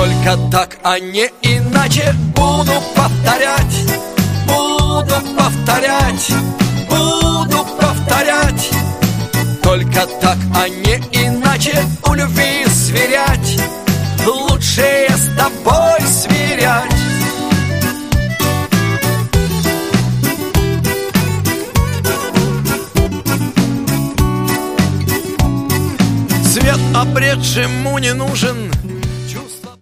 Только так, а не иначе. Буду повторять, буду повторять, буду повторять. Только так, а не иначе. У любви сверять, лучше я с тобой сверять. Свет обретшему не нужен,